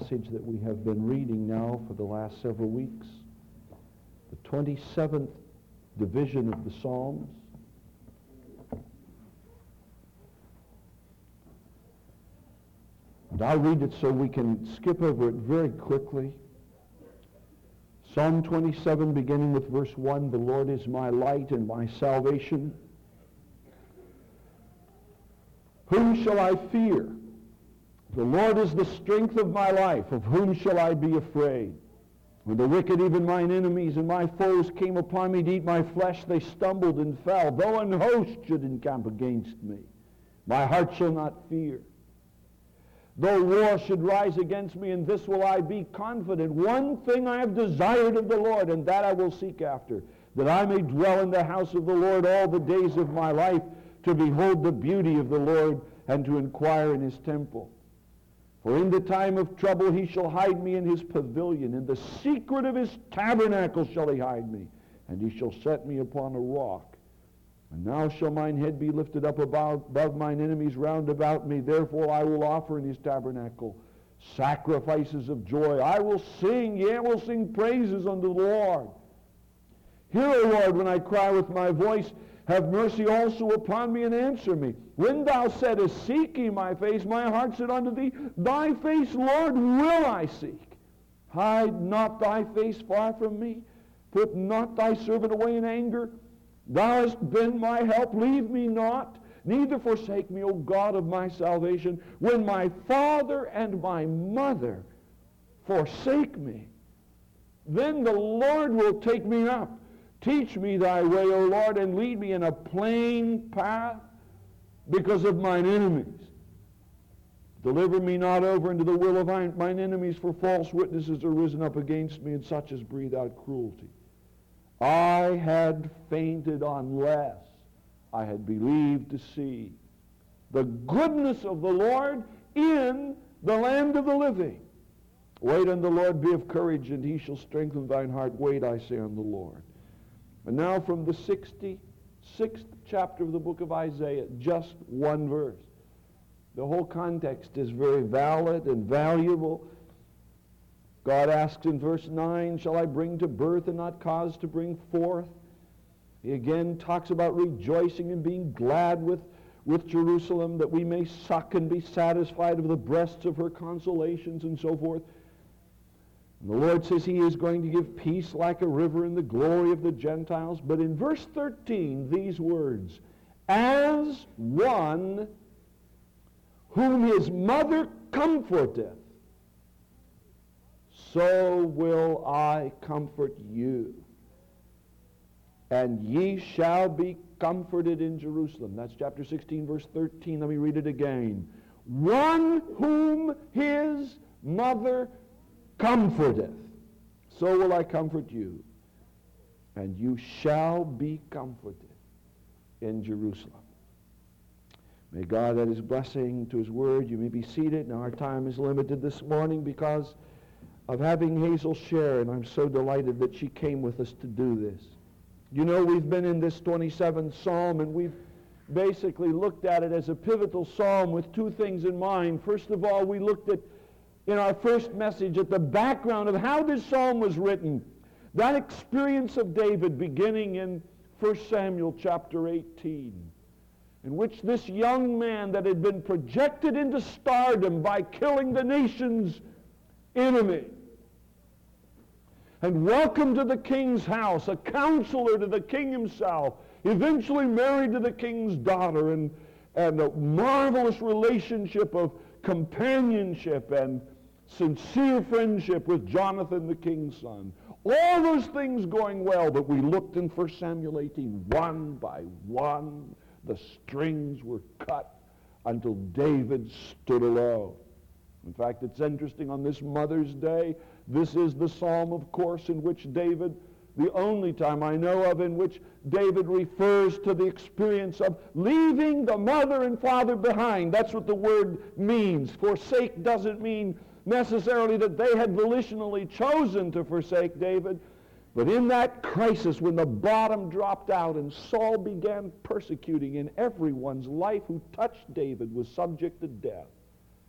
passage that we have been reading now for the last several weeks, the 27th division of the Psalms. And I'll read it so we can skip over it very quickly. Psalm 27, beginning with verse 1, "The Lord is my light and my salvation. Whom shall I fear? The Lord is the strength of my life. Of whom shall I be afraid? When the wicked, even mine enemies and my foes, came upon me to eat my flesh, they stumbled and fell. Though an host should encamp against me, my heart shall not fear. Though war should rise against me, in this will I be confident. One thing I have desired of the Lord, and that I will seek after, that I may dwell in the house of the Lord all the days of my life, to behold the beauty of the Lord, and to inquire in his temple. For in the time of trouble he shall hide me in his pavilion. In the secret of his tabernacle shall he hide me, and he shall set me upon a rock. And now shall mine head be lifted up above mine enemies round about me. Therefore I will offer in his tabernacle sacrifices of joy. I will sing, yea, I will sing praises unto the Lord. Hear, O Lord, when I cry with my voice. Have mercy also upon me and answer me. When thou saidest, seek ye my face, my heart said unto thee, thy face, Lord, will I seek. Hide not thy face far from me. Put not thy servant away in anger. Thou hast been my help. Leave me not, neither forsake me, O God of my salvation. When my father and my mother forsake me, then the Lord will take me up. Teach me thy way, O Lord, and lead me in a plain path because of mine enemies. Deliver me not over into the will of mine enemies, for false witnesses are risen up against me, and such as breathe out cruelty. I had fainted unless I had believed to see the goodness of the Lord in the land of the living. Wait on the Lord, be of courage, and he shall strengthen thine heart. Wait, I say, on the Lord. And now from the 66th chapter of the book of Isaiah, just one verse. The whole context is very valid and valuable. God asks in verse 9, shall I bring to birth and not cause to bring forth? He again talks about rejoicing and being glad with Jerusalem, that we may suck and be satisfied of the breasts of her consolations and so forth. And the Lord says he is going to give peace like a river in the glory of the Gentiles. But in verse 13, these words, as one whom his mother comforteth, so will I comfort you. And ye shall be comforted in Jerusalem. That's chapter 16, verse 13. Let me read it again. One whom his mother comforteth, so will I comfort you, and you shall be comforted in Jerusalem. May God add his blessing to his word. You may be seated. Now our time is limited this morning because of having Hazel share, and I'm so delighted that she came with us to do this. You know, we've been in this 27th Psalm, and we've basically looked at it as a pivotal psalm with two things in mind. First of all, we looked at in our first message at the background of how this psalm was written. That experience of David beginning in 1 Samuel chapter 18, in which this young man that had been projected into stardom by killing the nation's enemy and welcomed to the king's house, a counselor to the king himself, eventually married to the king's daughter, and a marvelous relationship of companionship and sincere friendship with Jonathan, the king's son. All those things going well, but we looked in 1 Samuel 18, one by one, the strings were cut until David stood alone. In fact, it's interesting, on this Mother's Day, this is the psalm, of course, in which David, the only time I know of in which David refers to the experience of leaving the mother and father behind. That's what the word means. Forsake doesn't mean necessarily that they had volitionally chosen to forsake David, but in that crisis when the bottom dropped out and Saul began persecuting, and everyone's life who touched David was subject to death,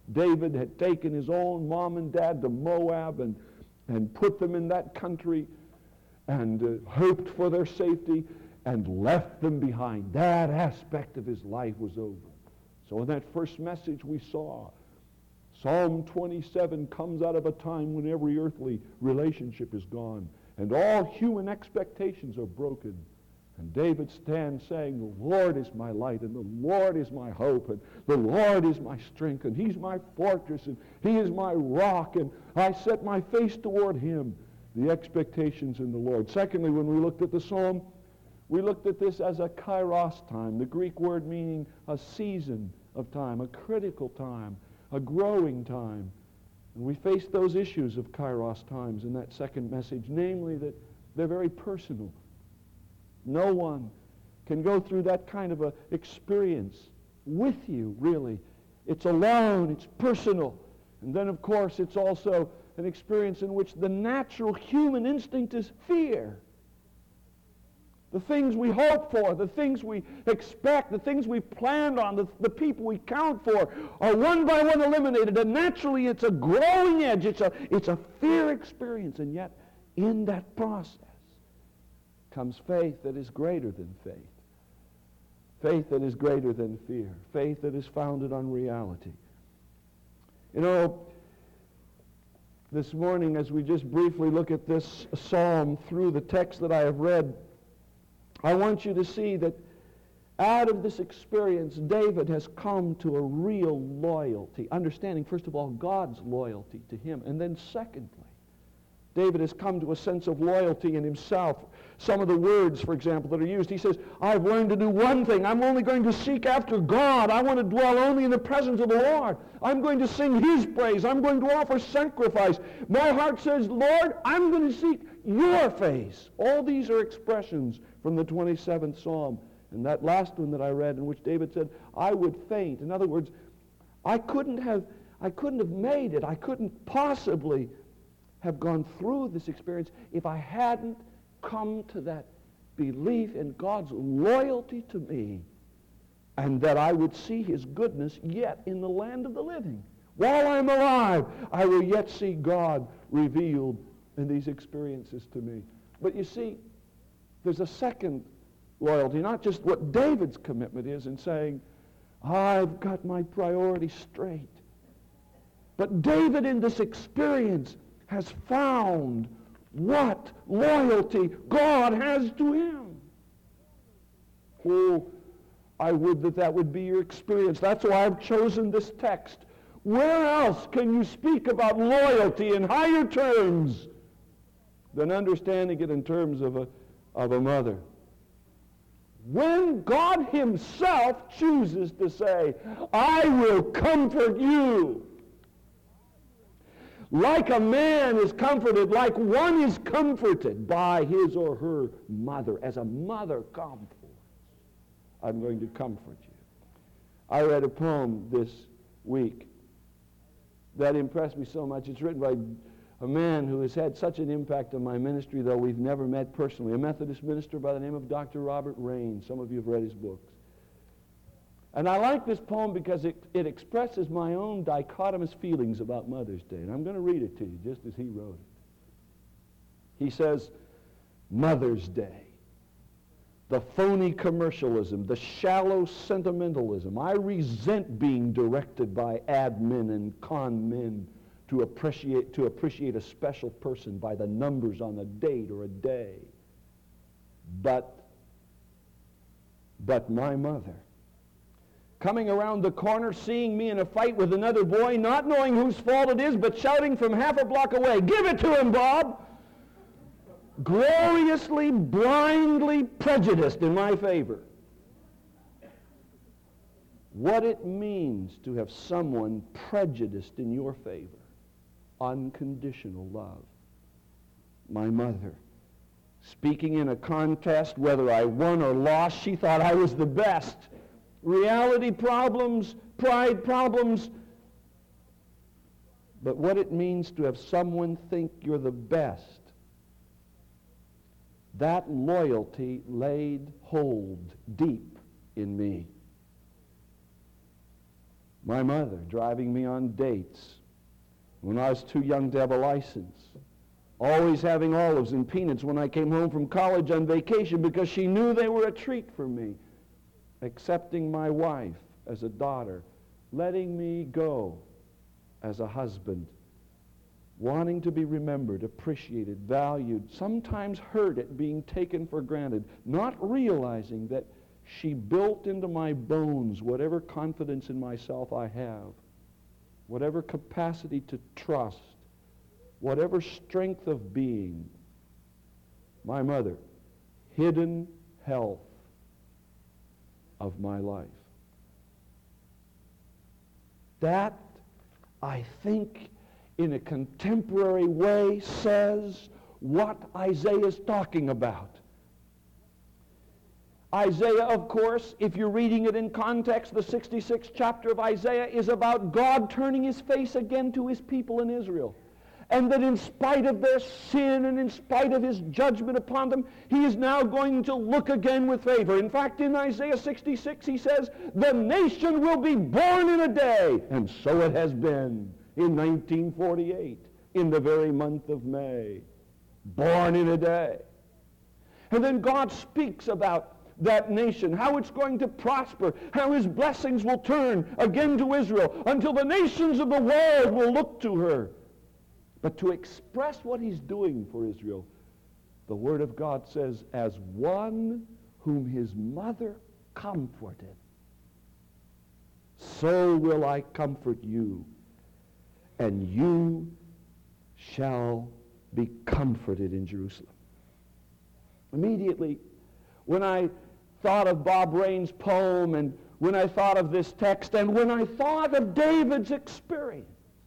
David had taken his own mom and dad to Moab and put them in that country and hoped for their safety and left them behind. That aspect of his life was over. So in that first message we saw, Psalm 27 comes out of a time when every earthly relationship is gone and all human expectations are broken. And David stands saying, the Lord is my light, and the Lord is my hope, and the Lord is my strength, and he's my fortress, and he is my rock, and I set my face toward him. The expectations in the Lord. Secondly, when we looked at the psalm, we looked at this as a kairos time, the Greek word meaning a season of time, a critical time, a growing time. And we faced those issues of kairos times in that second message, namely that they're very personal. No one can go through that kind of a experience with you, really. It's alone, it's personal. And then, of course, it's also an experience in which the natural human instinct is fear. The things we hope for, the things we expect, the things we planned on, the people we count for are one by one eliminated. And naturally, it's a growing edge. It's a fear experience. And yet, in that process, comes faith that is greater than faith. Faith that is greater than fear. Faith that is founded on reality. You know, this morning as we just briefly look at this psalm through the text that I have read, I want you to see that out of this experience, David has come to a real loyalty, understanding, first of all, God's loyalty to him, and then secondly, David has come to a sense of loyalty in himself. Some of the words, for example, that are used, he says, I've learned to do one thing. I'm only going to seek after God. I want to dwell only in the presence of the Lord. I'm going to sing his praise. I'm going to offer sacrifice. My heart says, Lord, I'm going to seek your face. All these are expressions from the 27th Psalm. And that last one that I read in which David said, I would faint. In other words, I couldn't have made it. I couldn't possibly have gone through this experience if I hadn't come to that belief in God's loyalty to me and that I would see his goodness yet in the land of the living. While I'm alive, I will yet see God revealed in these experiences to me. But you see, there's a second loyalty, not just what David's commitment is in saying, I've got my priorities straight. But David in this experience has found what loyalty God has to him. Oh, I would that would be your experience. That's why I've chosen this text. Where else can you speak about loyalty in higher terms than understanding it in terms of a mother? When God himself chooses to say, I will comfort you. Like a man is comforted, like one is comforted by his or her mother, as a mother comforts. I'm going to comfort you. I read a poem this week that impressed me so much. It's written by a man who has had such an impact on my ministry, though we've never met personally, a Methodist minister by the name of Dr. Robert Rain. Some of you have read his books. And I like this poem because it expresses my own dichotomous feelings about Mother's Day. And I'm going to read it to you just as he wrote it. He says, Mother's Day, the phony commercialism, the shallow sentimentalism. I resent being directed by admin and con men to appreciate a special person by the numbers on a date or a day. But my mother, coming around the corner, seeing me in a fight with another boy, not knowing whose fault it is, but shouting from half a block away, give it to him, Bob! Gloriously, blindly prejudiced in my favor. What it means to have someone prejudiced in your favor. Unconditional love. My mother, speaking in a contest, whether I won or lost, she thought I was the best. Reality problems, pride problems. But what it means to have someone think you're the best, that loyalty laid hold deep in me. My mother driving me on dates when I was too young to have a license. Always having olives and peanuts when I came home from college on vacation because she knew they were a treat for me. Accepting my wife as a daughter. Letting me go as a husband. Wanting to be remembered, appreciated, valued, sometimes hurt at being taken for granted. Not realizing that she built into my bones whatever confidence in myself I have. Whatever capacity to trust. Whatever strength of being. My mother, hidden health of my life. That, I think, in a contemporary way, says what Isaiah is talking about. Isaiah, of course, if you're reading it in context, the 66th chapter of Isaiah is about God turning his face again to his people in Israel. And that in spite of their sin and in spite of his judgment upon them, he is now going to look again with favor. In fact, in Isaiah 66, he says, the nation will be born in a day. And so it has been in 1948, in the very month of May. Born in a day. And then God speaks about that nation, how it's going to prosper, how his blessings will turn again to Israel, until the nations of the world will look to her. But to express what he's doing for Israel, the Word of God says, as one whom his mother comforted, so will I comfort you, and you shall be comforted in Jerusalem. Immediately, when I thought of Bob Rain's poem, and when I thought of this text, and when I thought of David's experience,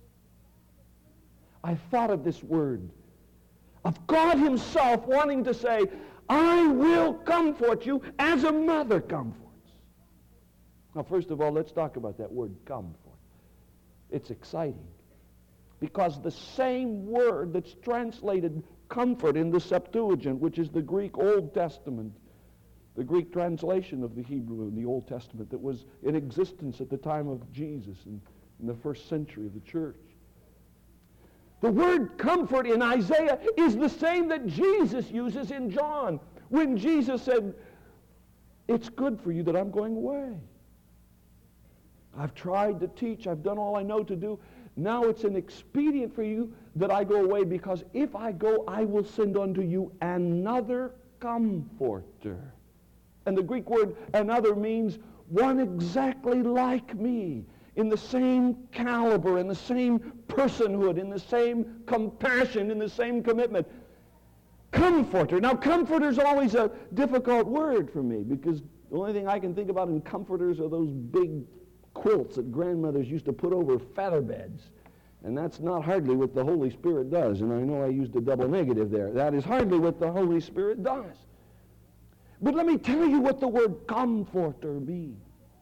I thought of this word, of God himself wanting to say, I will comfort you as a mother comforts. Now, first of all, let's talk about that word, comfort. It's exciting. Because the same word that's translated comfort in the Septuagint, which is the Greek Old Testament, the Greek translation of the Hebrew in the Old Testament that was in existence at the time of Jesus in the first century of the church. The word comfort in Isaiah is the same that Jesus uses in John when Jesus said, it's good for you that I'm going away. I've tried to teach. I've done all I know to do. Now it's an expedient for you that I go away, because if I go, I will send unto you another comforter. And the Greek word another means one exactly like me, in the same caliber, in the same personhood, in the same compassion, in the same commitment. Comforter. Now, comforter is always a difficult word for me, because the only thing I can think about in comforters are those big quilts that grandmothers used to put over feather beds. And that's not hardly what the Holy Spirit does. And I know I used a double negative there. That is hardly what the Holy Spirit does. But let me tell you what the word comforter means.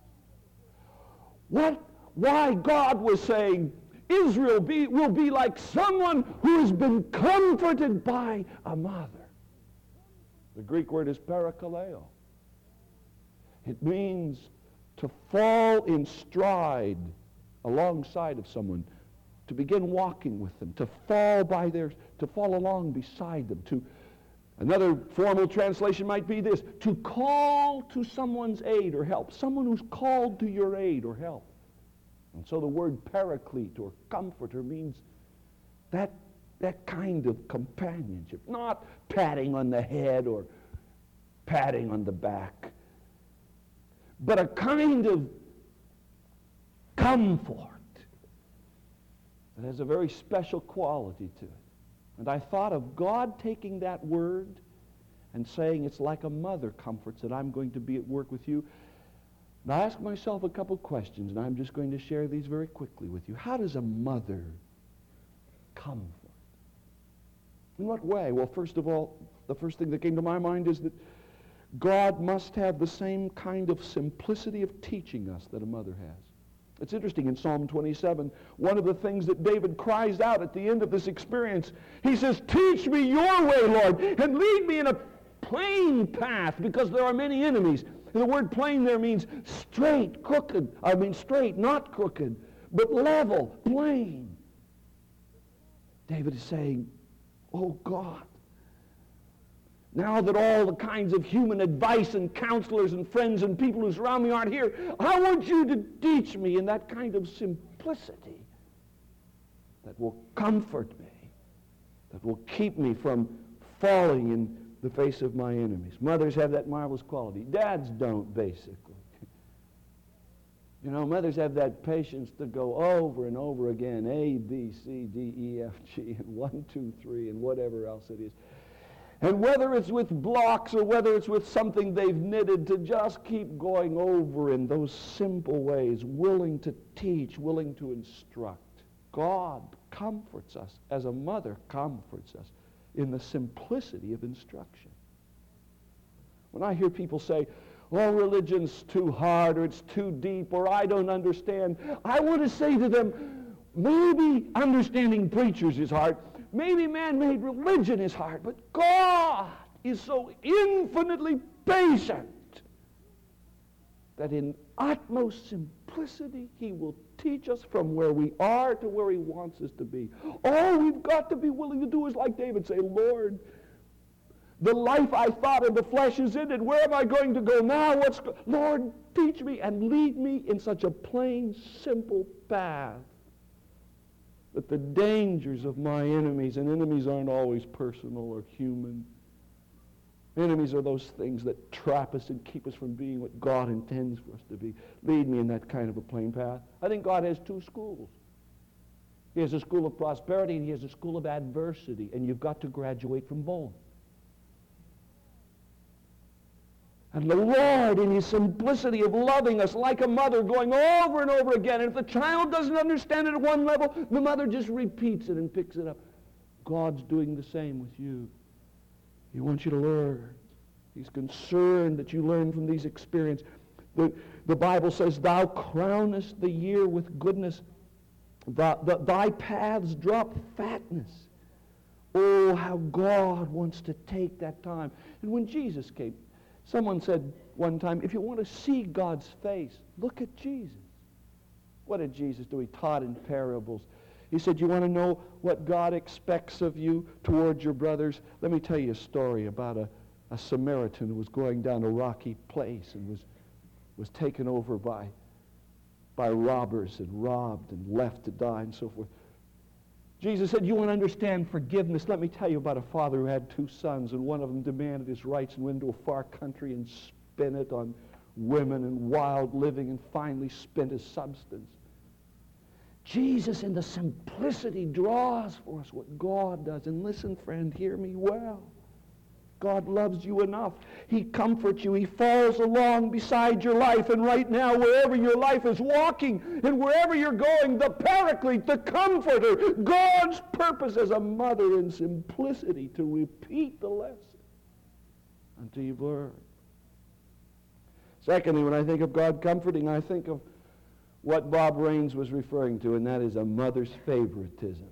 Why God was saying Israel will be like someone who has been comforted by a mother. The Greek word is parakaleo. It means to fall in stride alongside of someone, to begin walking with them, to fall along beside them. Another formal translation might be this: to call to someone's aid or help, someone who's called to your aid or help. And so the word paraclete or comforter means that kind of companionship, not patting on the head or patting on the back, but a kind of comfort that has a very special quality to it. And I thought of God taking that word and saying it's like a mother comforts, that I'm going to be at work with you. And I asked myself a couple questions, and I'm just going to share these very quickly with you. How does a mother comfort? In what way? Well, first of all, the first thing that came to my mind is that God must have the same kind of simplicity of teaching us that a mother has. It's interesting, in Psalm 27, one of the things that David cries out at the end of this experience, he says, teach me your way, Lord, and lead me in a plain path, because there are many enemies. And the word plain there means straight, straight, not crooked, but level, plain. David is saying, oh God, now that all the kinds of human advice and counselors and friends and people who surround me aren't here, I want you to teach me in that kind of simplicity that will comfort me, that will keep me from falling in the face of my enemies. Mothers have that marvelous quality. Dads don't, basically. You know, mothers have that patience to go over and over again, A, B, C, D, E, F, G, and 1, 2, 3, and whatever else it is. And whether it's with blocks or whether it's with something they've knitted, to just keep going over in those simple ways, willing to teach, willing to instruct. God comforts us, as a mother comforts us, in the simplicity of instruction. When I hear people say, oh, religion's too hard, or it's too deep, or I don't understand, I want to say to them, maybe understanding preachers is hard, maybe man-made religion is hard, but God is so infinitely patient that in utmost simplicity He will teach us from where we are to where He wants us to be. All we've got to be willing to do is, like David, say, Lord, the life I thought in the flesh is ended. Where am I going to go now? Lord, teach me and lead me in such a plain, simple path that the dangers of my enemies, and enemies aren't always personal or human. Enemies are those things that trap us and keep us from being what God intends for us to be. Lead me in that kind of a plain path. I think God has two schools. He has a school of prosperity and He has a school of adversity, and you've got to graduate from both. And the Lord, in His simplicity of loving us like a mother, going over and over again, and if the child doesn't understand it at one level, the mother just repeats it and picks it up. God's doing the same with you. He wants you to learn. He's concerned that you learn from these experiences. The Bible says, thou crownest the year with goodness. Thy paths drop fatness. Oh, how God wants to take that time. And when Jesus came, someone said one time, if you want to see God's face, look at Jesus. What did Jesus do? He taught in parables. He said, you want to know what God expects of you towards your brothers? Let me tell you a story about a Samaritan who was going down a rocky place and was taken over by robbers and robbed and left to die and so forth. Jesus said, you want to understand forgiveness? Let me tell you about a father who had two sons, and one of them demanded his rights and went into a far country and spent it on women and wild living and finally spent his substance. Jesus, in the simplicity, draws for us what God does. And listen, friend, hear me well. God loves you enough. He comforts you. He falls along beside your life. And right now, wherever your life is walking and wherever you're going, the Paraclete, the Comforter, God's purpose as a mother in simplicity to repeat the lesson until you've learned. Secondly, when I think of God comforting, I think of what Bob Raines was referring to, and that is a mother's favoritism.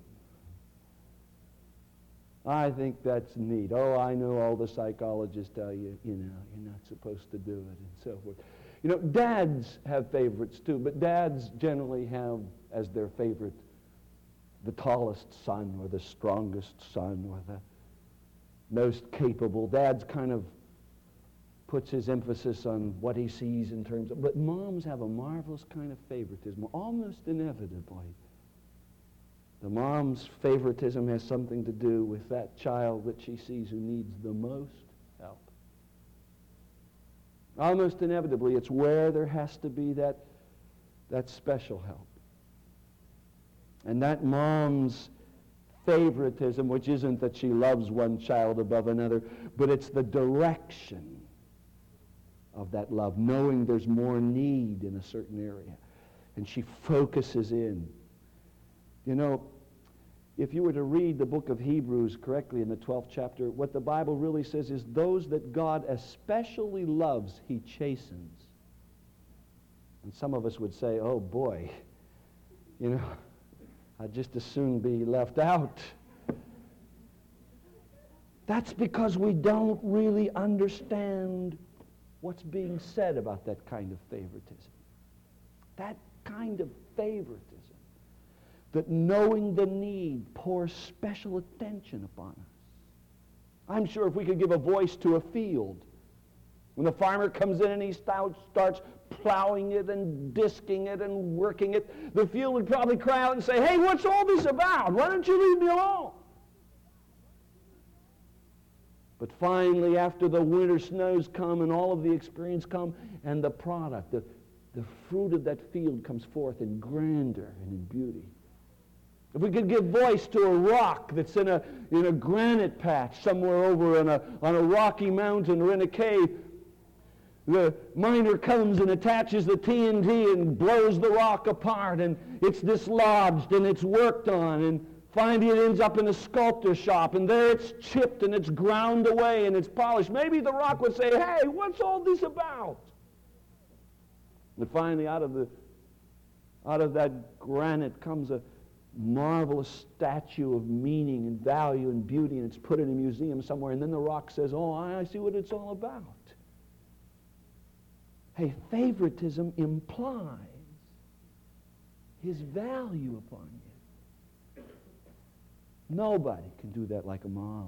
I think that's neat. Oh, I know all the psychologists tell you, you're not supposed to do it, and so forth. You know, dads have favorites too, but dads generally have as their favorite the tallest son or the strongest son or the most capable. Dad's kind of puts his emphasis on what he sees in terms of, but moms have a marvelous kind of favoritism, almost inevitably. The mom's favoritism has something to do with that child that she sees who needs the most help. Almost inevitably, it's where there has to be that special help. And that mom's favoritism, which isn't that she loves one child above another, but it's the direction of that love, knowing there's more need in a certain area. And she focuses in. You know, if you were to read the book of Hebrews correctly in the 12th chapter, what the Bible really says is those that God especially loves, He chastens. And some of us would say, oh boy, I'd just as soon be left out. That's because we don't really understand what's being said about that kind of favoritism. That kind of favoritism, that knowing the need pours special attention upon us. I'm sure if we could give a voice to a field, when the farmer comes in and he starts plowing it and disking it and working it, the field would probably cry out and say, "Hey, what's all this about? Why don't you leave me alone?" But finally, after the winter snows come and all of the experience come, and the product, the fruit of that field comes forth in grandeur and in beauty. If we could give voice to a rock that's in a granite patch somewhere over on a rocky mountain or in a cave, the miner comes and attaches the TNT and blows the rock apart, and it's dislodged and it's worked on, and finally it ends up in a sculptor shop, and there it's chipped and it's ground away and it's polished. Maybe the rock would say, "Hey, what's all this about?" And finally out of that granite comes a marvelous statue of meaning and value and beauty, and it's put in a museum somewhere, and then the rock says, "Oh, I see what it's all about." Hey, favoritism implies his value upon you. Nobody can do that like a mom.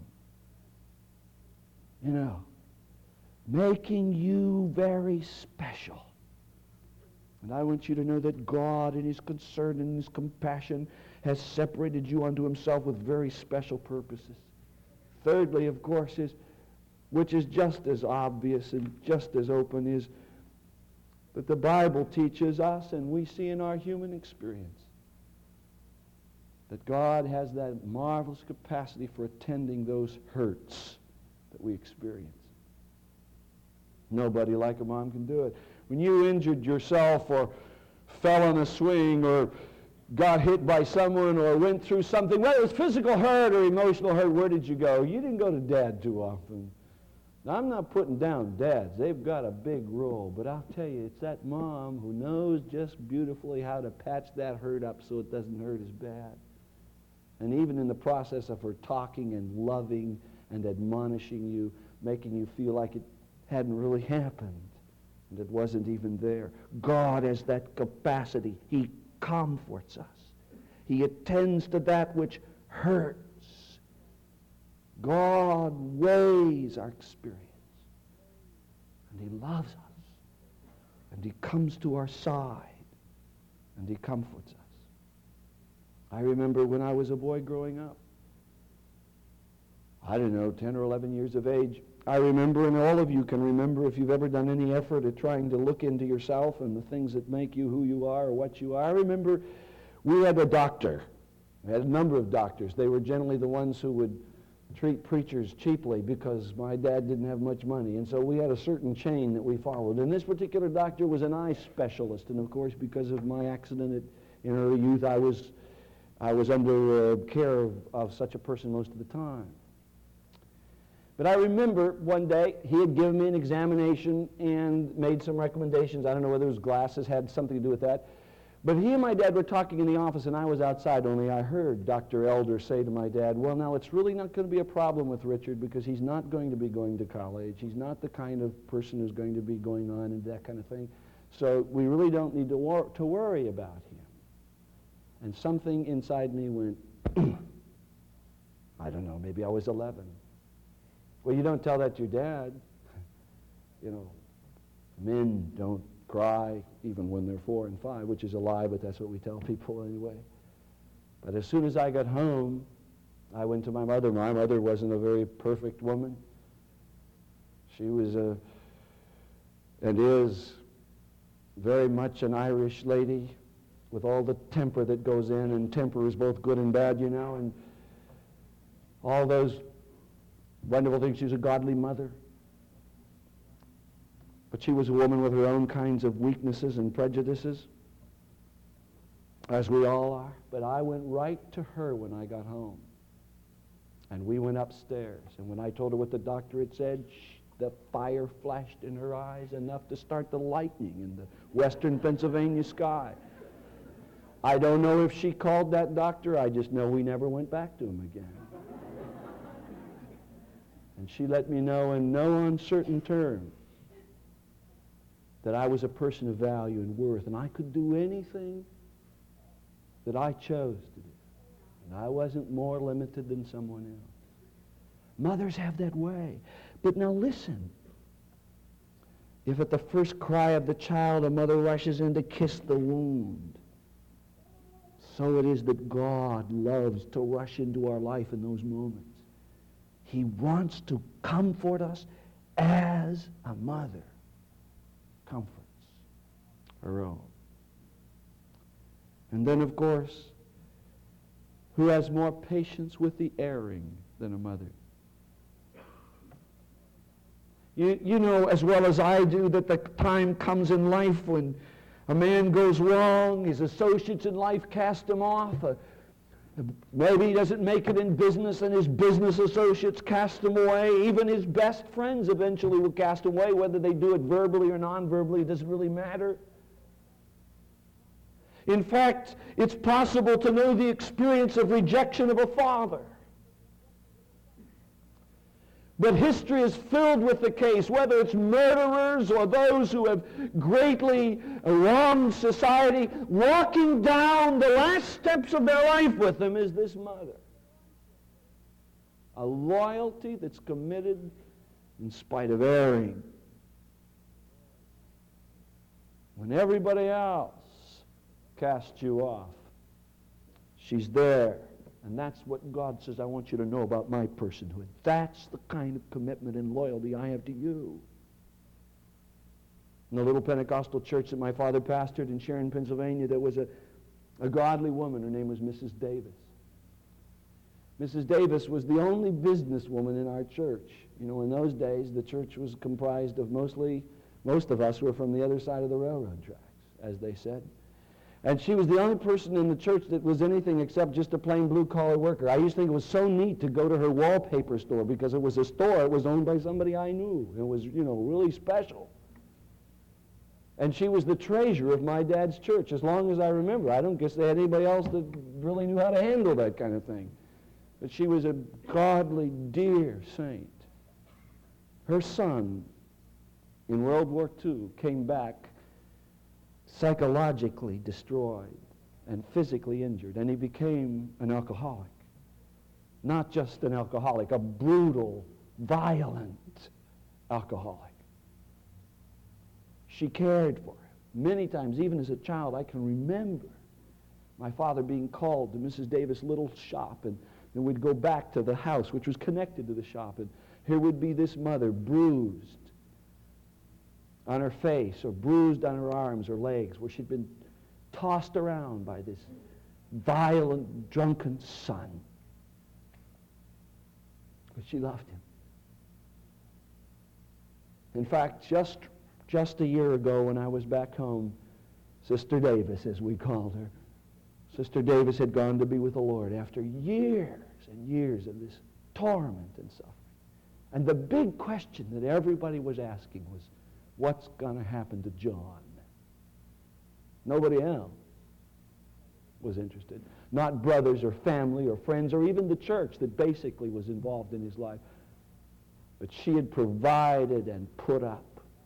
You know, making you very special. And I want you to know that God, in his concern and his compassion, has separated you unto himself with very special purposes. Thirdly, of course, which is just as obvious and just as open, is that the Bible teaches us, and we see in our human experience, that God has that marvelous capacity for attending those hurts that we experience. Nobody like a mom can do it. When you injured yourself or fell on a swing or got hit by someone or went through something, whether it was physical hurt or emotional hurt, where did you go? You didn't go to Dad too often. Now, I'm not putting down dads. They've got a big role. But I'll tell you, it's that mom who knows just beautifully how to patch that hurt up so it doesn't hurt as bad. And even in the process of her talking and loving and admonishing you, making you feel like it hadn't really happened and it wasn't even there. God has that capacity. He comforts us. He attends to that which hurts. God weighs our experience, and he loves us, and he comes to our side, and he comforts us. I remember when I was a boy growing up, I don't know, 10 or 11 years of age, I remember, and all of you can remember if you've ever done any effort at trying to look into yourself and the things that make you who you are or what you are. I remember we had a doctor. We had a number of doctors. They were generally the ones who would treat preachers cheaply because my dad didn't have much money. And so we had a certain chain that we followed. And this particular doctor was an eye specialist. And of course, because of my accident in early youth, I was under care of such a person most of the time. But I remember one day he had given me an examination and made some recommendations. I don't know whether his glasses had something to do with that. But he and my dad were talking in the office, and I was outside, only I heard Dr. Elder say to my dad, "Well, now, it's really not going to be a problem with Richard because he's not going to be going to college. He's not the kind of person who's going to be going on and that kind of thing. So we really don't need to worry about him." And something inside me went, I don't know, maybe I was 11. Well, you don't tell that to your dad. You know, men don't cry even when they're 4 and 5, which is a lie, but that's what we tell people anyway. But as soon as I got home, I went to my mother. My mother wasn't a very perfect woman. She was and is very much an Irish lady with all the temper that goes in, and temper is both good and bad, you know, and all those wonderful things. She was a godly mother. But she was a woman with her own kinds of weaknesses and prejudices, as we all are. But I went right to her when I got home. And we went upstairs. And when I told her what the doctor had said, the fire flashed in her eyes enough to start the lightning in the western Pennsylvania sky. I don't know if she called that doctor. I just know we never went back to him again. And she let me know in no uncertain terms that I was a person of value and worth, and I could do anything that I chose to do. And I wasn't more limited than someone else. Mothers have that way. But now listen. If at the first cry of the child a mother rushes in to kiss the wound, so it is that God loves to rush into our life in those moments. He wants to comfort us as a mother comforts her own. And then, of course, who has more patience with the erring than a mother? You know as well as I do that the time comes in life when a man goes wrong, his associates in life cast him off, maybe he doesn't make it in business and his business associates cast him away. Even his best friends eventually will cast him away, whether they do it verbally or non-verbally, it doesn't really matter. In fact, it's possible to know the experience of rejection of a father. But history is filled with the case, whether it's murderers or those who have greatly wronged society, walking down the last steps of their life with them is this mother. A loyalty that's committed in spite of erring. When everybody else casts you off, she's there. And that's what God says, I want you to know about my personhood. That's the kind of commitment and loyalty I have to you. In the little Pentecostal church that my father pastored in Sharon, Pennsylvania, there was a godly woman. Her name was Mrs. Davis. Mrs. Davis was the only businesswoman in our church. You know, in those days, the church was comprised of most of us were from the other side of the railroad tracks, as they said. And she was the only person in the church that was anything except just a plain blue-collar worker. I used to think it was so neat to go to her wallpaper store because it was a store. It was owned by somebody I knew. It was, really special. And she was the treasurer of my dad's church, as long as I remember. I don't guess they had anybody else that really knew how to handle that kind of thing. But she was a godly, dear saint. Her son, in World War II, came back psychologically destroyed and physically injured, and he became an alcoholic. Not just an alcoholic, a brutal, violent alcoholic. She cared for him. Many times, even as a child, I can remember my father being called to Mrs. Davis' little shop, and then we'd go back to the house, which was connected to the shop, and here would be this mother, bruised on her face or bruised on her arms or legs, where she'd been tossed around by this violent, drunken son. But she loved him. In fact, just a year ago when I was back home, Sister Davis, as we called her, Sister Davis had gone to be with the Lord after years and years of this torment and suffering. And the big question that everybody was asking was, what's going to happen to John? Nobody else was interested. Not brothers or family or friends or even the church that basically was involved in his life. But she had provided and put up.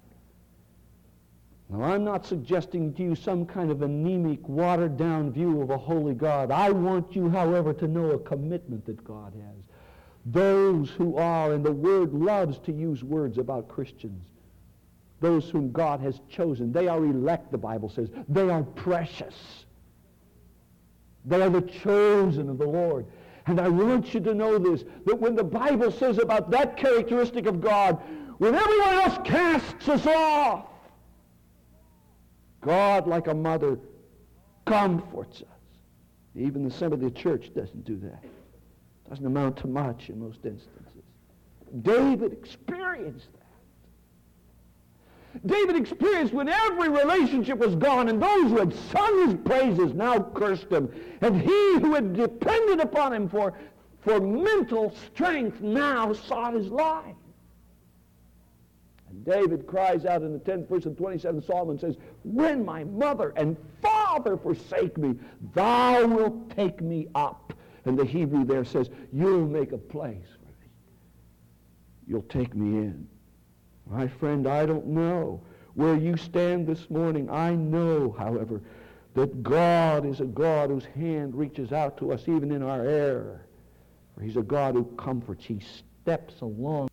Now, I'm not suggesting to you some kind of anemic, watered-down view of a holy God. I want you, however, to know a commitment that God has. Those who are, and the Word loves to use words about Christians, those whom God has chosen, they are elect, the Bible says. They are precious. They are the chosen of the Lord. And I want you to know this, that when the Bible says about that characteristic of God, when everyone else casts us off, God, like a mother, comforts us. Even the Assembly of the Church doesn't do that. It doesn't amount to much in most instances. David experienced that. David experienced when every relationship was gone and those who had sung his praises now cursed him. And he who had depended upon him for mental strength now sought his life. And David cries out in the 10th verse of the 27th Psalm and says, when my mother and father forsake me, thou wilt take me up. And the Hebrew there says, you'll make a place for me. You'll take me in. My friend, I don't know where you stand this morning. I know, however, that God is a God whose hand reaches out to us even in our error. For He's a God who comforts. He steps along.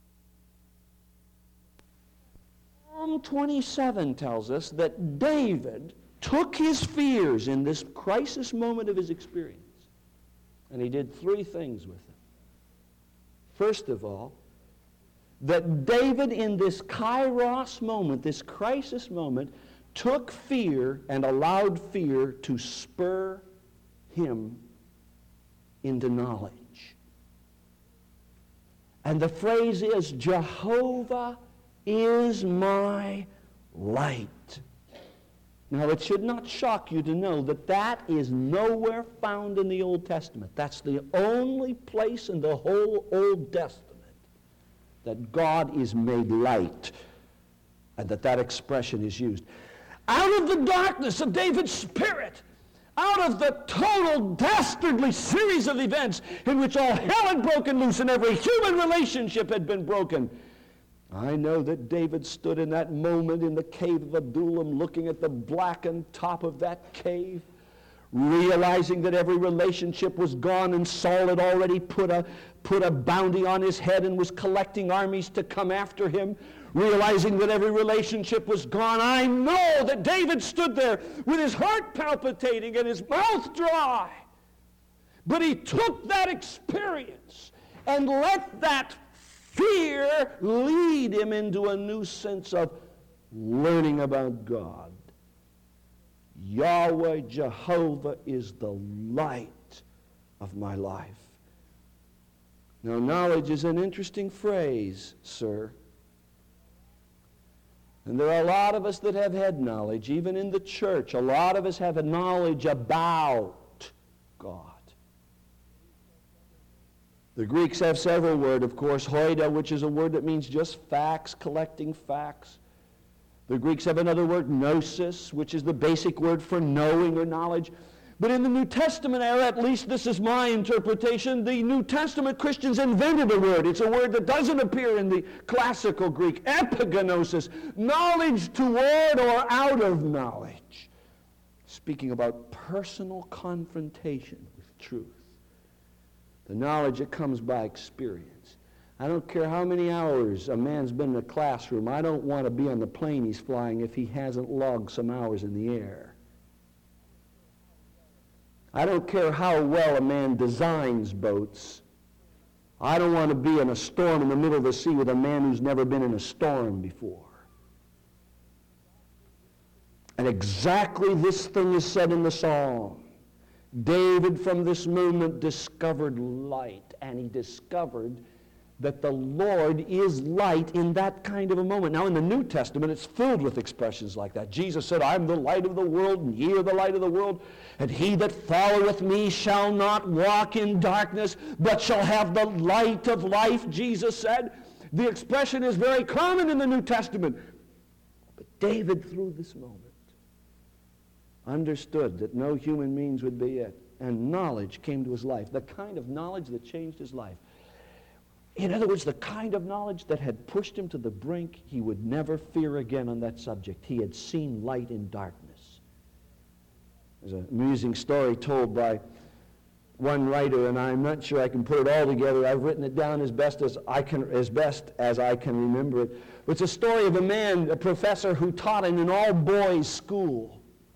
Psalm 27 tells us that David took his fears in this crisis moment of his experience, and he did three things with them. First of all, that David in this kairos moment, this crisis moment, took fear and allowed fear to spur him into knowledge. And the phrase is, Jehovah is my light. Now, it should not shock you to know that that is nowhere found in the Old Testament. That's the only place in the whole Old Testament that God is made light, and that expression is used. Out of the darkness of David's spirit, out of the total dastardly series of events in which all hell had broken loose and every human relationship had been broken, I know that David stood in that moment in the cave of Adullam looking at the blackened top of that cave, realizing that every relationship was gone and Saul had already put a bounty on his head and was collecting armies to come after him, realizing that every relationship was gone. I know that David stood there with his heart palpitating and his mouth dry. But he took that experience and let that fear lead him into a new sense of learning about God. Yahweh, Jehovah, is the light of my life. Now, knowledge is an interesting phrase, sir. And there are a lot of us that have had knowledge, even in the church. A lot of us have a knowledge about God. The Greeks have several words, of course. Hoida, which is a word that means just facts, collecting facts. The Greeks have another word, gnosis, which is the basic word for knowing or knowledge. But in the New Testament era, at least this is my interpretation, the New Testament Christians invented a word. It's a word that doesn't appear in the classical Greek, epignosis, knowledge toward or out of knowledge. Speaking about personal confrontation with truth. The knowledge that comes by experience. I don't care how many hours a man's been in a classroom. I don't want to be on the plane he's flying if he hasn't logged some hours in the air. I don't care how well a man designs boats. I don't want to be in a storm in the middle of the sea with a man who's never been in a storm before. And exactly this thing is said in the psalm. David from this moment discovered light, and he discovered that the Lord is light in that kind of a moment. Now in the New Testament, it's filled with expressions like that. Jesus said, I'm the light of the world, and ye are the light of the world, and he that followeth me shall not walk in darkness, but shall have the light of life, Jesus said. The expression is very common in the New Testament. But David, through this moment, understood that no human means would be it, and knowledge came to his life, the kind of knowledge that changed his life. In other words, the kind of knowledge that had pushed him to the brink, he would never fear again on that subject. He had seen light in darkness. There's an amusing story told by one writer, and I'm not sure I can put it all together. I've written it down as best as I can remember it. It's a story of a man, a professor who taught in an all-boys school.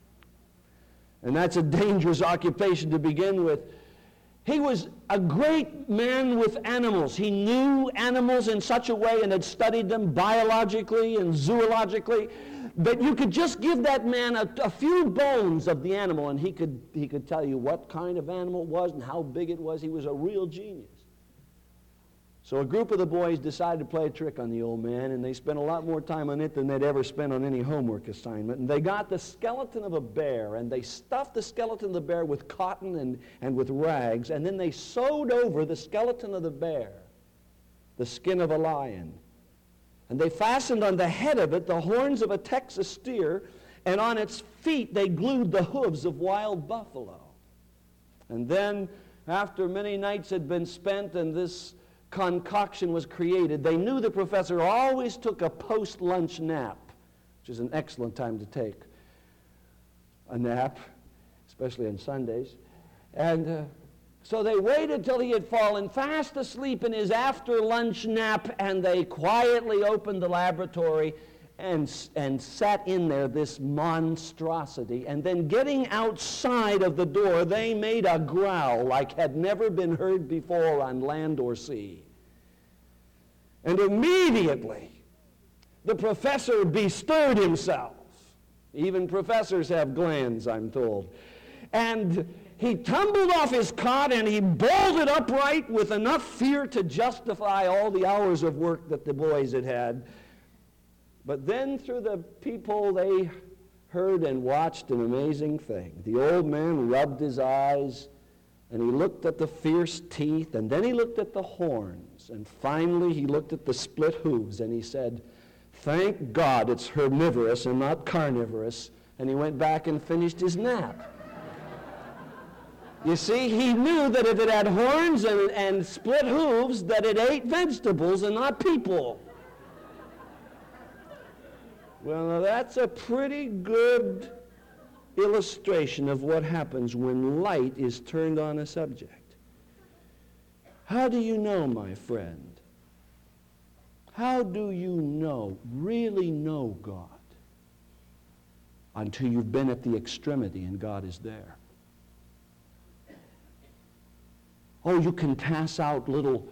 And that's a dangerous occupation to begin with. He was a great man with animals. He knew animals in such a way and had studied them biologically and zoologically that you could just give that man a few bones of the animal and he could tell you what kind of animal it was and how big it was. He was a real genius. So a group of the boys decided to play a trick on the old man, and they spent a lot more time on it than they'd ever spent on any homework assignment. And they got the skeleton of a bear, and they stuffed the skeleton of the bear with cotton and with rags, and then they sewed over the skeleton of the bear the skin of a lion. And they fastened on the head of it the horns of a Texas steer, and on its feet they glued the hooves of wild buffalo. And then, after many nights had been spent and this concoction was created, they knew the professor always took a post-lunch nap which is an excellent time to take a nap, especially on Sundays. And so they waited till he had fallen fast asleep in his after-lunch nap, and they quietly opened the laboratory and sat in there, this monstrosity. And then getting outside of the door, they made a growl like had never been heard before on land or sea. And immediately, the professor bestirred himself. Even professors have glands, I'm told. And he tumbled off his cot and he bolted upright with enough fear to justify all the hours of work that the boys had had. But then through the peephole they heard and watched an amazing thing. The old man rubbed his eyes and he looked at the fierce teeth, and then he looked at the horns, and finally he looked at the split hooves, and he said, "Thank God it's herbivorous and not carnivorous," and he went back and finished his nap. You see, he knew that if it had horns and split hooves, that it ate vegetables and not people. Well, now that's a pretty good illustration of what happens when light is turned on a subject. How do you know, my friend? How do you know, really know God? Until you've been at the extremity and God is there. Oh, you can pass out little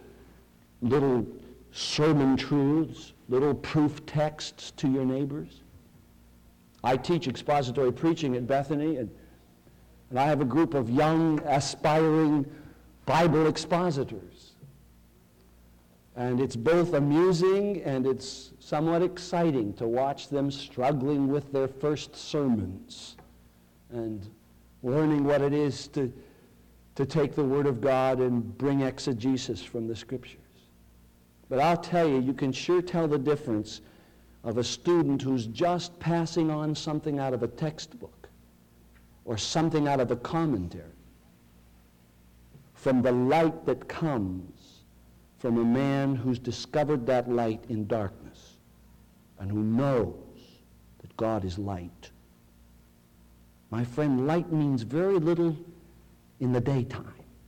sermon truths, little proof texts to your neighbors. I teach expository preaching at Bethany, and I have a group of young, aspiring Bible expositors. And it's both amusing and it's somewhat exciting to watch them struggling with their first sermons and learning what it is to take the Word of God and bring exegesis from the Scriptures. But I'll tell you, you can sure tell the difference of a student who's just passing on something out of a textbook or something out of a commentary from the light that comes from a man who's discovered that light in darkness and who knows that God is light. My friend, light means very little in the daytime.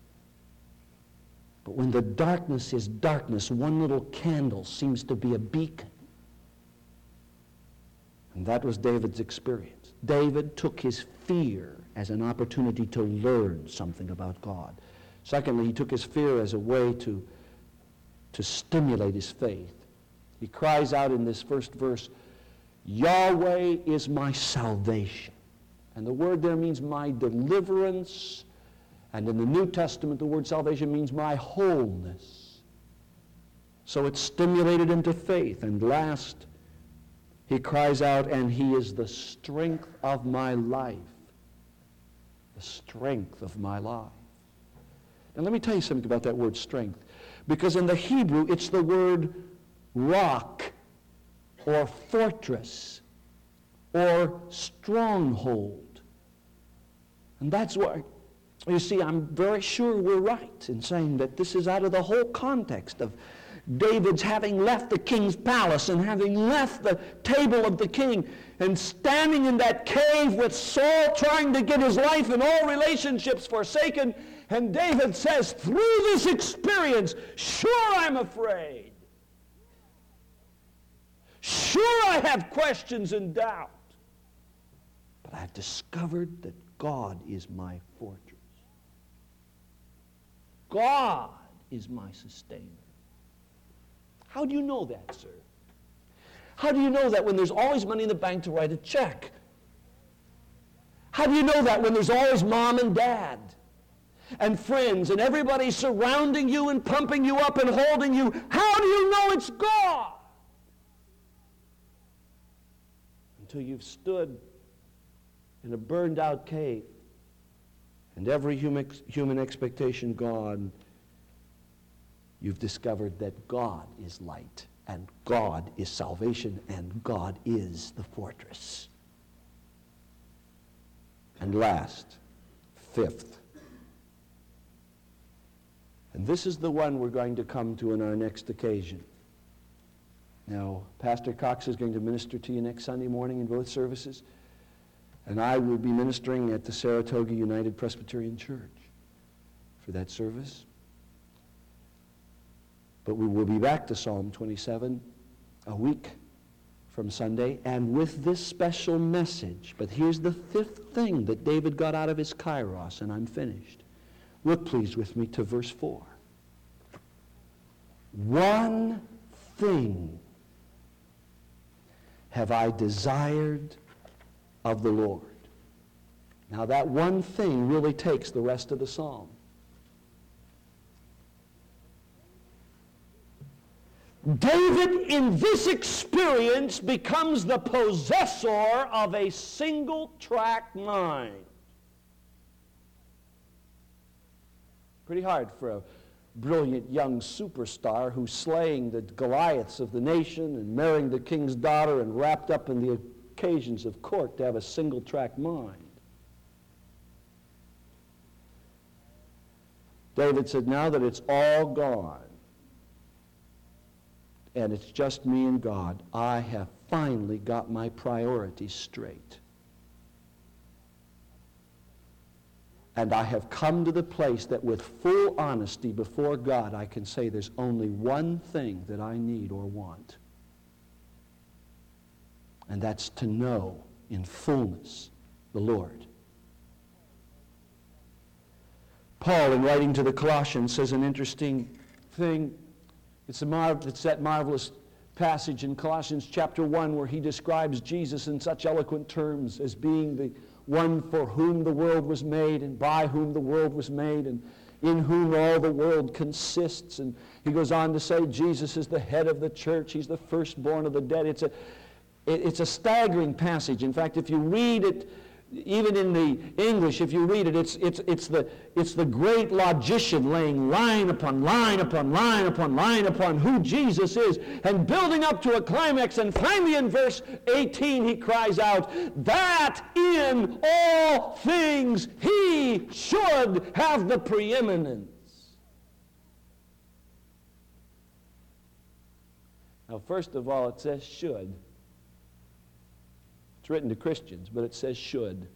But when the darkness is darkness, one little candle seems to be a beacon. And that was David's experience. David took his fear as an opportunity to learn something about God. Secondly, he took his fear as a way to stimulate his faith. He cries out in this first verse, "Yahweh is my salvation." And the word there means my deliverance. And in the New Testament, the word salvation means my wholeness. So it's stimulated into faith. And last, he cries out, "And he is the strength of my life." The strength of my life. Now let me tell you something about that word strength. Because in the Hebrew, it's the word rock or fortress or stronghold. And that's why, you see, I'm very sure we're right in saying that this is out of the whole context of David's having left the king's palace and having left the table of the king and standing in that cave with Saul trying to get his life and all relationships forsaken. And David says, through this experience, sure I'm afraid. Sure I have questions and doubt. But I've discovered that God is my fortress. God is my sustainer. How do you know that, sir? How do you know that when there's always money in the bank to write a check? How do you know that when there's always mom and dad and friends and everybody surrounding you and pumping you up and holding you? How do you know it's God? Until you've stood in a burned out cave and every human expectation gone, you've discovered that God is light, and God is salvation, and God is the fortress. And last, fifth, and this is the one we're going to come to in our next occasion. Now, Pastor Cox is going to minister to you next Sunday morning in both services, and I will be ministering at the Saratoga United Presbyterian Church for that service. But we will be back to Psalm 27 a week from Sunday, and with this special message. But here's the fifth thing that David got out of his kairos, and I'm finished. Look, please, with me to verse 4. One thing have I desired of the Lord. Now that one thing really takes the rest of the psalm. David, in this experience, becomes the possessor of a single-track mind. Pretty hard for a brilliant young superstar who's slaying the Goliaths of the nation and marrying the king's daughter and wrapped up in the occasions of court to have a single-track mind. David said, now that it's all gone, and it's just me and God, I have finally got my priorities straight. And I have come to the place that with full honesty before God, I can say there's only one thing that I need or want. And that's to know in fullness the Lord. Paul, in writing to the Colossians, says an interesting thing. It's that marvelous passage in Colossians chapter 1 where he describes Jesus in such eloquent terms as being the one for whom the world was made and by whom the world was made and in whom all the world consists. And he goes on to say Jesus is the head of the church. He's the firstborn of the dead. It's a staggering passage. In fact, if you read it, even in the English, if you read it, it's the great logician laying line upon line upon line upon line upon who Jesus is and building up to a climax. And finally in verse 18 he cries out, that in all things he should have the preeminence. Now, first of all, it says should. It's written to Christians, but it says should.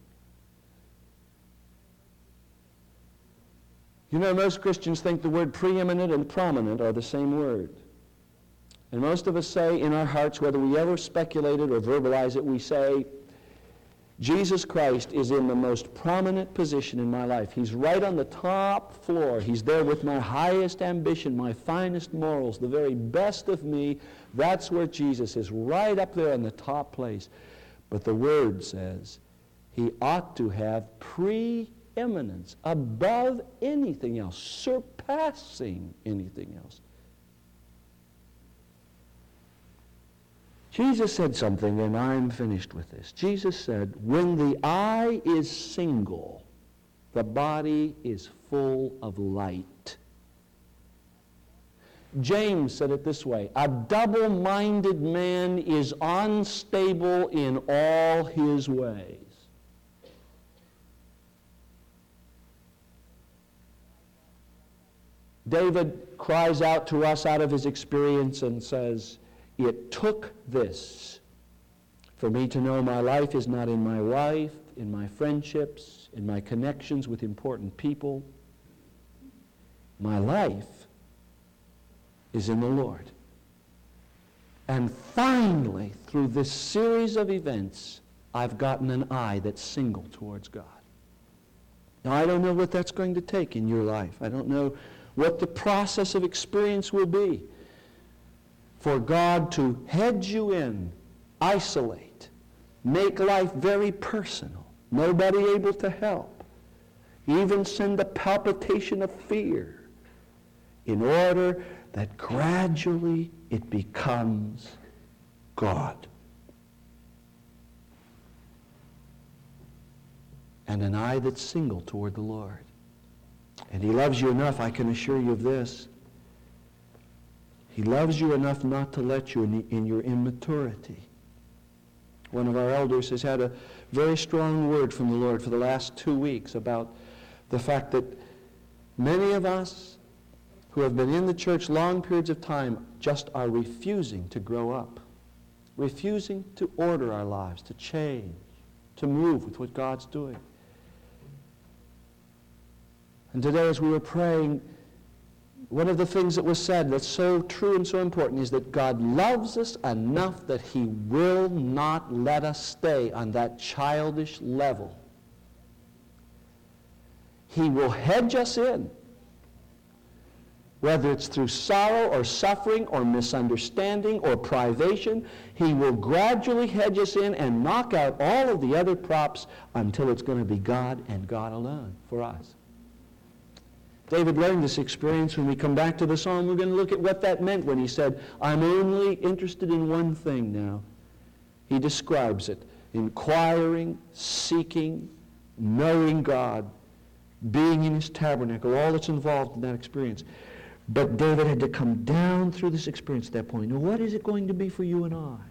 You know, most Christians think the word preeminent and prominent are the same word. And most of us say in our hearts, whether we ever speculate it or verbalize it, we say, Jesus Christ is in the most prominent position in my life. He's right on the top floor. He's there with my highest ambition, my finest morals, the very best of me. That's where Jesus is, right up there in the top place. But the Word says he ought to have preeminence above anything else, surpassing anything else. Jesus said something, and I'm finished with this. Jesus said, when the eye is single, the body is full of light. James said it this way, a double-minded man is unstable in all his ways. David cries out to us out of his experience and says, it took this for me to know my life is not in my wife, in my friendships, in my connections with important people. My life is in the Lord. And finally, through this series of events, I've gotten an eye that's single towards God. Now, I don't know what that's going to take in your life. I don't know what the process of experience will be for God to hedge you in, isolate, make life very personal, nobody able to help, even send a palpitation of fear, in order that gradually it becomes God. And an eye that's single toward the Lord. And he loves you enough, I can assure you of this. He loves you enough not to let you in your immaturity. One of our elders has had a very strong word from the Lord for the last 2 weeks about the fact that many of us who have been in the church long periods of time just are refusing to grow up, refusing to order our lives, to change, to move with what God's doing. And today as we were praying, one of the things that was said that's so true and so important is that God loves us enough that he will not let us stay on that childish level. He will hedge us in, whether it's through sorrow or suffering or misunderstanding or privation. He will gradually hedge us in and knock out all of the other props until it's going to be God and God alone for us. David learned this experience. When we come back to the psalm, we're going to look at what that meant when he said, I'm only interested in one thing now. He describes it: inquiring, seeking, knowing God, being in his tabernacle, all that's involved in that experience. But David had to come down through this experience at that point. Now, what is it going to be for you and I?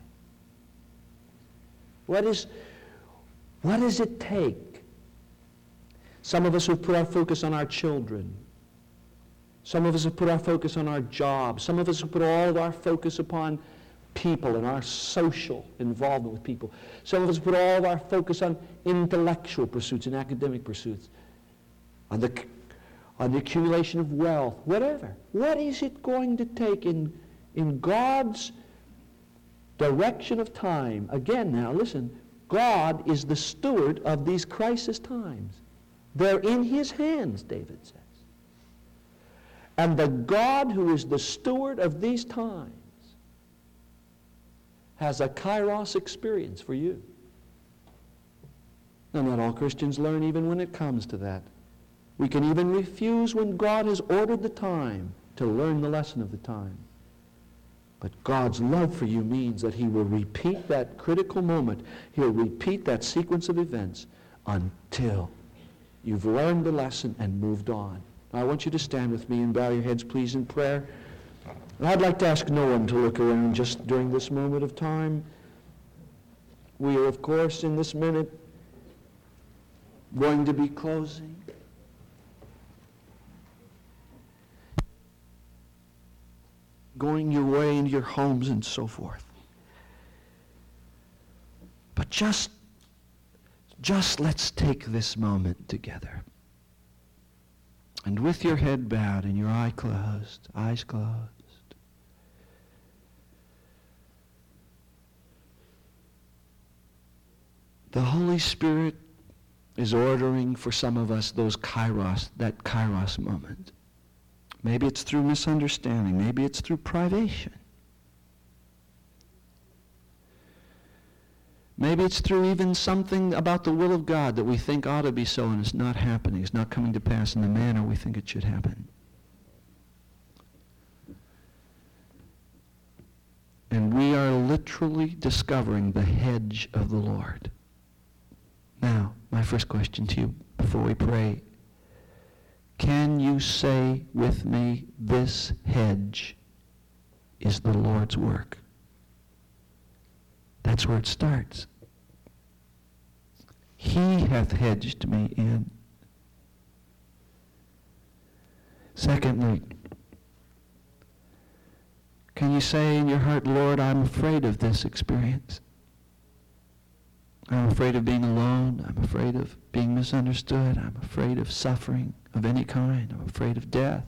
What does it take? Some of us have put our focus on our children. Some of us have put our focus on our jobs. Some of us have put all of our focus upon people and our social involvement with people. Some of us have put all of our focus on intellectual pursuits and academic pursuits, on the accumulation of wealth, whatever. What is it going to take in God's direction of time? Again now, listen, God is the steward of these crisis times. They're in his hands, David says. And the God who is the steward of these times has a kairos experience for you. Now, not all Christians learn even when it comes to that. We can even refuse when God has ordered the time to learn the lesson of the time. But God's love for you means that he will repeat that critical moment. He'll repeat that sequence of events until you've learned the lesson and moved on. Now, I want you to stand with me and bow your heads, please, in prayer. And I'd like to ask no one to look around just during this moment of time. We are, of course, in this minute going to be closing. Going your way into your homes and so forth. But just let's take this moment together. And with your head bowed and your eyes closed, the Holy Spirit is ordering for some of us that kairos moment. Maybe it's through misunderstanding. Maybe it's through privation. Maybe it's through even something about the will of God that we think ought to be so and it's not happening. It's not coming to pass in the manner we think it should happen. And we are literally discovering the hedge of the Lord. Now, my first question to you before we pray: can you say with me, this hedge is the Lord's work? That's where it starts. He hath hedged me in. Secondly, can you say in your heart, Lord, I'm afraid of this experience. I'm afraid of being alone. I'm afraid of being misunderstood. I'm afraid of suffering of any kind. I'm afraid of death.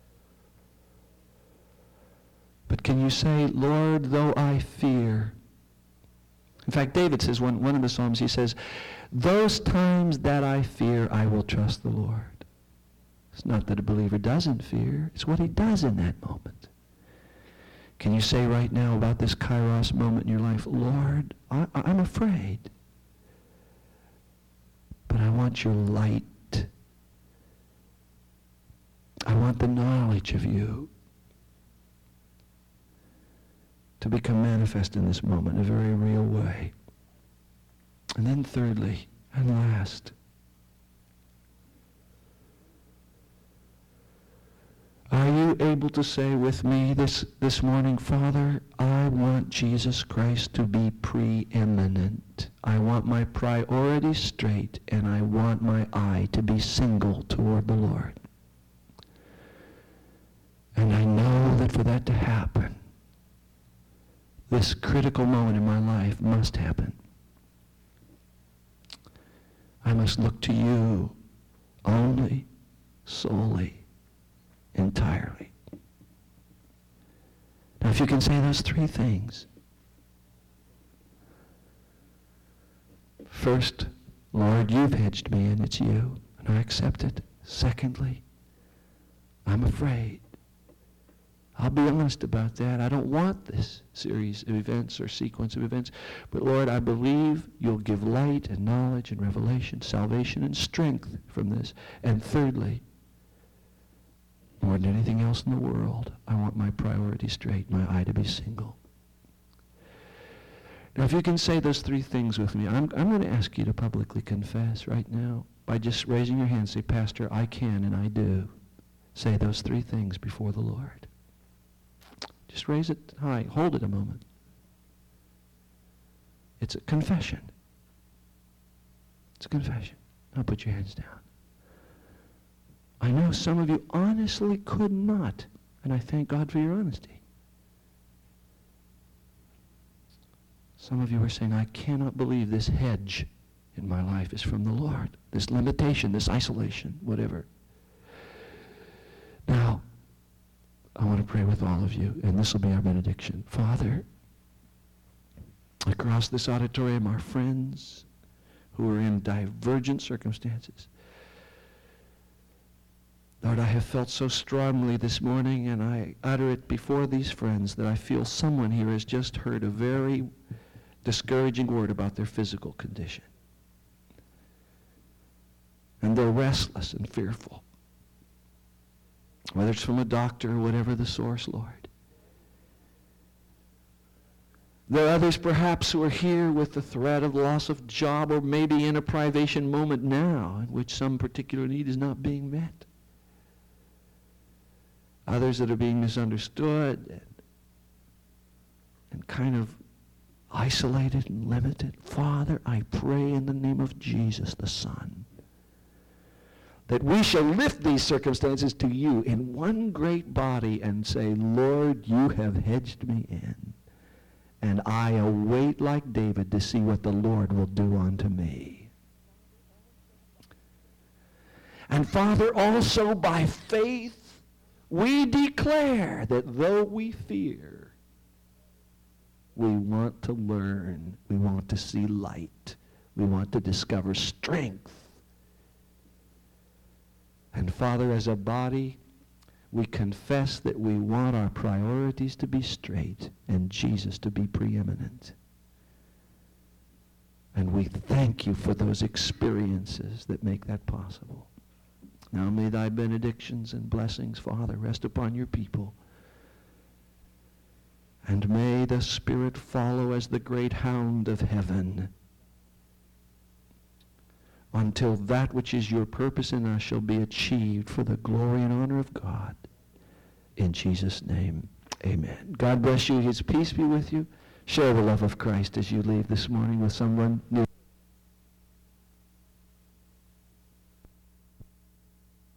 But can you say, Lord, though I fear. In fact, David says, one of the Psalms, he says, those times that I fear, I will trust the Lord. It's not that a believer doesn't fear. It's what he does in that moment. Can you say right now about this kairos moment in your life, Lord, I'm afraid. But I want your light. I want the knowledge of you to become manifest in this moment in a very real way. And then thirdly and last, are you able to say with me this morning, Father, I want Jesus Christ to be preeminent. I want my priorities straight, and I want my eye to be single toward the Lord. And I know that for that to happen, this critical moment in my life must happen. I must look to you only, solely, entirely. Now, if you can say those three things. First, Lord, you've hedged me in, it's you, and I accept it. Secondly, I'm afraid. I'll be honest about that. I don't want this series of events or sequence of events. But Lord, I believe you'll give light and knowledge and revelation, salvation and strength from this. And thirdly, more than anything else in the world, I want my priorities straight, my eye to be single. Now, if you can say those three things with me, I'm going to ask you to publicly confess right now by just raising your hand. Say, Pastor, I can and I do say those three things before the Lord. Just raise it high. Hold it a moment. It's a confession. It's a confession. Now put your hands down. I know some of you honestly could not, and I thank God for your honesty. Some of you are saying, I cannot believe this hedge in my life is from the Lord. This limitation, this isolation, whatever. Now, I want to pray with all of you, and this will be our benediction. Father, across this auditorium, our friends who are in divergent circumstances, Lord, I have felt so strongly this morning, and I utter it before these friends, that I feel someone here has just heard a very discouraging word about their physical condition. And they're restless and fearful. Whether it's from a doctor or whatever the source, Lord. There are others perhaps who are here with the threat of loss of job, or maybe in a privation moment now in which some particular need is not being met. Others that are being misunderstood and kind of isolated and limited. Father, I pray in the name of Jesus the Son, that we shall lift these circumstances to you in one great body and say, Lord, you have hedged me in, and I await like David to see what the Lord will do unto me. And Father, also by faith, we declare that though we fear, we want to learn, we want to see light, we want to discover strength. And Father, as a body, we confess that we want our priorities to be straight and Jesus to be preeminent. And we thank you for those experiences that make that possible. Now may thy benedictions and blessings, Father, rest upon your people. And may the Spirit follow as the great hound of heaven, until that which is your purpose in us shall be achieved for the glory and honor of God. In Jesus' name, amen. God bless you. His peace be with you. Share the love of Christ as you leave this morning with someone new.